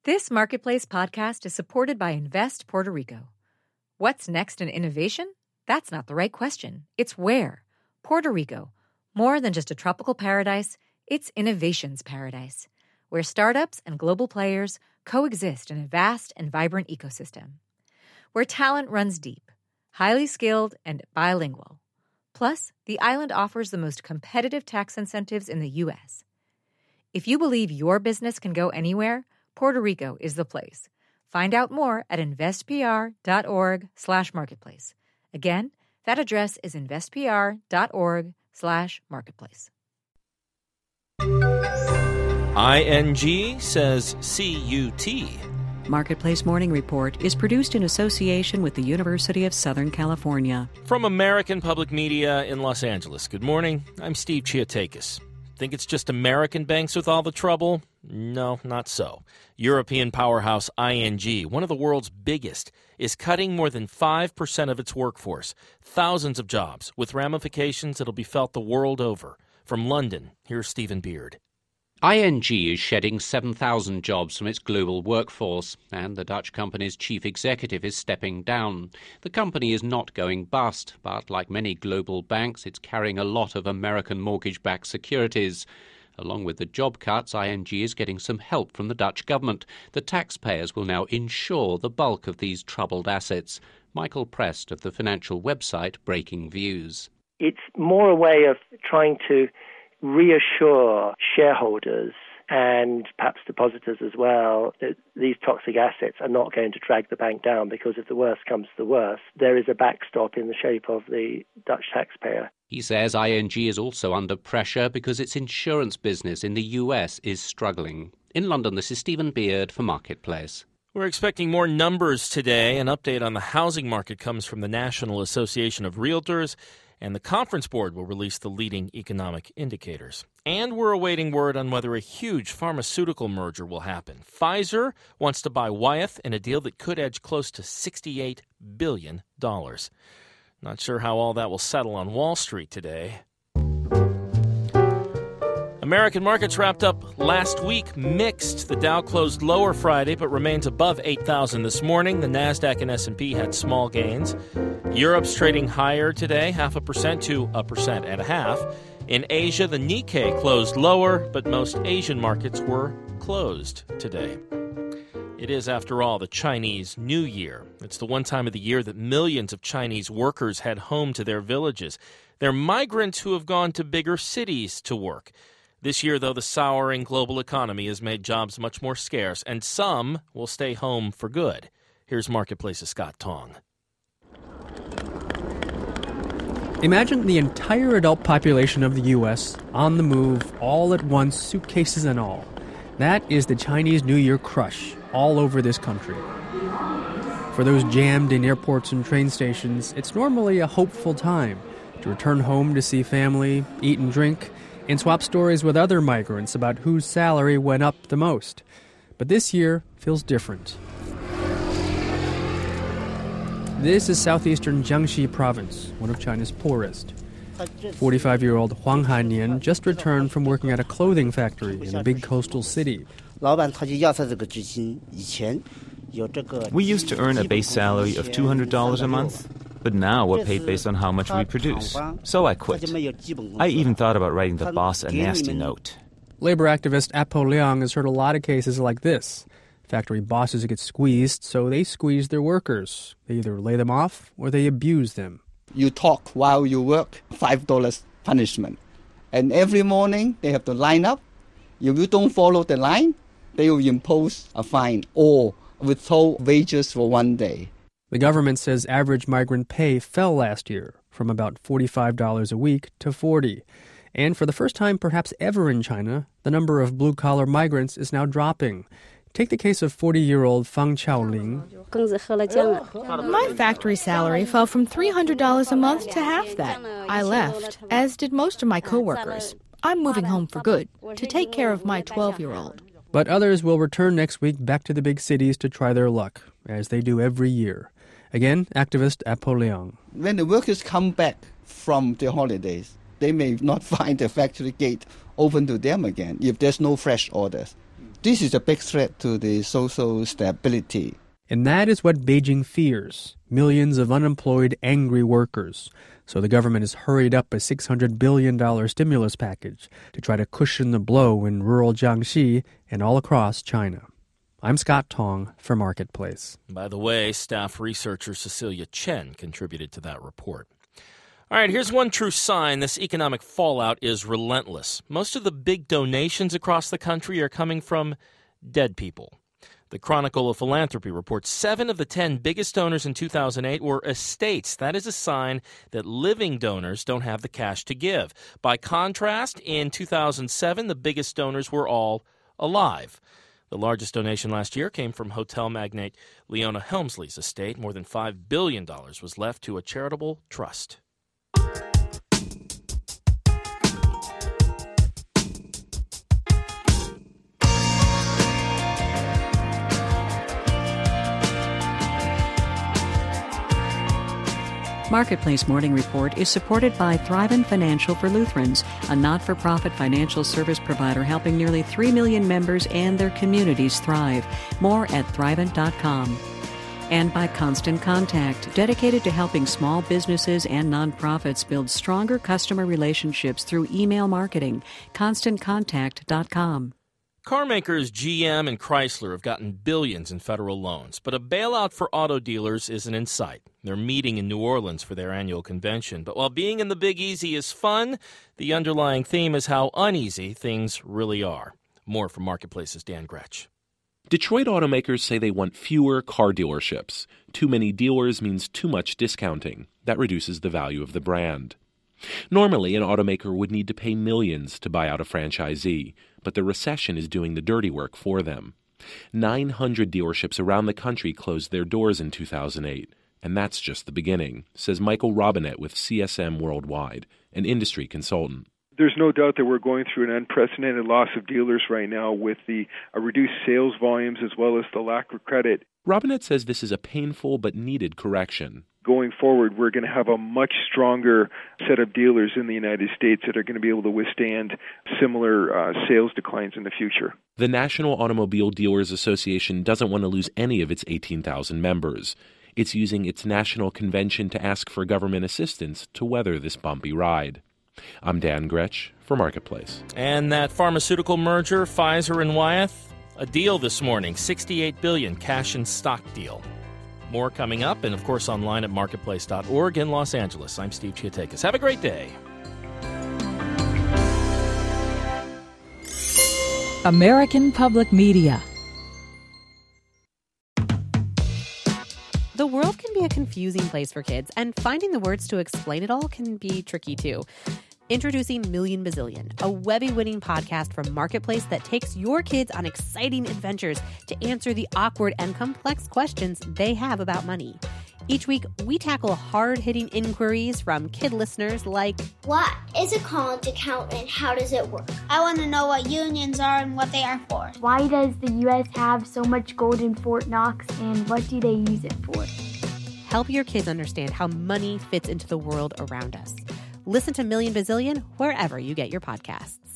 This Marketplace podcast is supported by Invest Puerto Rico. What's next in innovation? That's not the right question. It's where. Puerto Rico. More than just a tropical paradise, it's innovation's paradise, where startups and global players coexist in a vast and vibrant ecosystem. Where talent runs deep, highly skilled, and bilingual. Plus, the island offers the most competitive tax incentives in the U.S. If you believe your business can go anywhere, Puerto Rico is the place. Find out more at investpr.org/marketplace. Again, that address is investpr.org/marketplace. ING says CUT. Marketplace Morning Report is produced in association with the University of Southern California. From American Public Media in Los Angeles. Good morning. I'm Steve Chiatakis. Think it's just American banks with all the trouble? No, not so. European powerhouse ING, one of the world's biggest, is cutting more than 5% of its workforce. Thousands of jobs, with ramifications that'll be felt the world over. From London, here's Stephen Beard. ING is shedding 7,000 jobs from its global workforce, and the Dutch company's chief executive is stepping down. The company is not going bust, but like many global banks, it's carrying a lot of American mortgage-backed securities. Along with the job cuts, ING is getting some help from the Dutch government. The taxpayers will now insure the bulk of these troubled assets. Michael Prest of the financial website Breaking Views. It's more a way of trying to reassure shareholders and perhaps depositors as well that these toxic assets are not going to drag the bank down, because if the worst comes to the worst, there is a backstop in the shape of the Dutch taxpayer. He says ING is also under pressure because its insurance business in the US is struggling. In London, this is Stephen Beard for Marketplace. We're expecting more numbers today. An update on the housing market comes from the National Association of Realtors, and the Conference Board will release the leading economic indicators. And we're awaiting word on whether a huge pharmaceutical merger will happen. Pfizer wants to buy Wyeth in a deal that could edge close to $68 billion. Not sure how all that will settle on Wall Street today. American markets wrapped up last week mixed. The Dow closed lower Friday but remains above 8,000 this morning. The Nasdaq and S&P had small gains. Europe's trading higher today, 0.5% to 1.5%. In Asia, the Nikkei closed lower, but most Asian markets were closed today. It is, after all, the Chinese New Year. It's the one time of the year that millions of Chinese workers head home to their villages. They're migrants who have gone to bigger cities to work. This year, though, the souring global economy has made jobs much more scarce, and some will stay home for good. Here's Marketplace's Scott Tong. Imagine the entire adult population of the U.S. on the move, all at once, suitcases and all. That is the Chinese New Year crush all over this country. For those jammed in airports and train stations, it's normally a hopeful time to return home to see family, eat and drink, and swap stories with other migrants about whose salary went up the most. But this year feels different. This is southeastern Jiangxi province, one of China's poorest. 45-year-old Huang Hannian just returned from working at a clothing factory in a big coastal city. We used to earn a base salary of $200 a month, but now we're paid based on how much we produce. So I quit. I even thought about writing the boss a nasty note. Labor activist Apo Liang has heard a lot of cases like this. Factory bosses get squeezed, so they squeeze their workers. They either lay them off or they abuse them. You talk while you work, $5 punishment. And every morning they have to line up. If you don't follow the line, they will impose a fine or withhold wages for 1 day. The government says average migrant pay fell last year from about $45 a week to $40. And for the first time perhaps ever in China, the number of blue-collar migrants is now dropping. Take the case of 40-year-old Fang Chaoling. My factory salary fell from $300 a month to half that. I left, as did most of my coworkers. I'm moving home for good, to take care of my 12-year-old. But others will return next week back to the big cities to try their luck, as they do every year. Again, activist Apo Liang. When the workers come back from the holidays, they may not find the factory gate open to them again if there's no fresh orders. This is a big threat to the social stability. And that is what Beijing fears, millions of unemployed, angry workers. So the government has hurried up a $600 billion stimulus package to try to cushion the blow in rural Jiangxi and all across China. I'm Scott Tong for Marketplace. By the way, staff researcher Cecilia Chen contributed to that report. All right, here's one true sign this economic fallout is relentless. Most of the big donations across the country are coming from dead people. The Chronicle of Philanthropy reports 7 of the 10 biggest donors in 2008 were estates. That is a sign that living donors don't have the cash to give. By contrast, in 2007, the biggest donors were all alive. The largest donation last year came from hotel magnate Leona Helmsley's estate. More than $5 billion was left to a charitable trust. Marketplace Morning Report is supported by Thrivent Financial for Lutherans, a not-for-profit financial service provider helping nearly 3 million members and their communities thrive. More at Thrivent.com. And by Constant Contact, dedicated to helping small businesses and nonprofits build stronger customer relationships through email marketing. ConstantContact.com. Car makers GM and Chrysler have gotten billions in federal loans, but a bailout for auto dealers isn't in sight. They're meeting in New Orleans for their annual convention. But while being in the Big Easy is fun, the underlying theme is how uneasy things really are. More from Marketplace's Dan Gretsch. Detroit automakers say they want fewer car dealerships. Too many dealers means too much discounting. That reduces the value of the brand. Normally, an automaker would need to pay millions to buy out a franchisee, but the recession is doing the dirty work for them. 900 dealerships around the country closed their doors in 2008, and that's just the beginning, says Michael Robinette with CSM Worldwide, an industry consultant. There's no doubt that we're going through an unprecedented loss of dealers right now with the reduced sales volumes as well as the lack of credit. Robinette says this is a painful but needed correction. Going forward, we're going to have a much stronger set of dealers in the United States that are going to be able to withstand similar sales declines in the future. The National Automobile Dealers Association doesn't want to lose any of its 18,000 members. It's using its national convention to ask for government assistance to weather this bumpy ride. I'm Dan Gretsch for Marketplace. And that pharmaceutical merger, Pfizer and Wyeth, a deal this morning, $68 billion cash and stock deal. More coming up, and of course online at marketplace.org in Los Angeles. I'm Steve Chiatakis. Have a great day. American Public Media. The world can be a confusing place for kids, and finding the words to explain it all can be tricky too. Introducing Million Bazillion, a Webby-winning podcast from Marketplace that takes your kids on exciting adventures to answer the awkward and complex questions they have about money. Each week, we tackle hard-hitting inquiries from kid listeners like, what is a college account and how does it work? I want to know what unions are and what they are for. Why does the U.S. have so much gold in Fort Knox and what do they use it for? Help your kids understand how money fits into the world around us. Listen to Million Bazillion wherever you get your podcasts.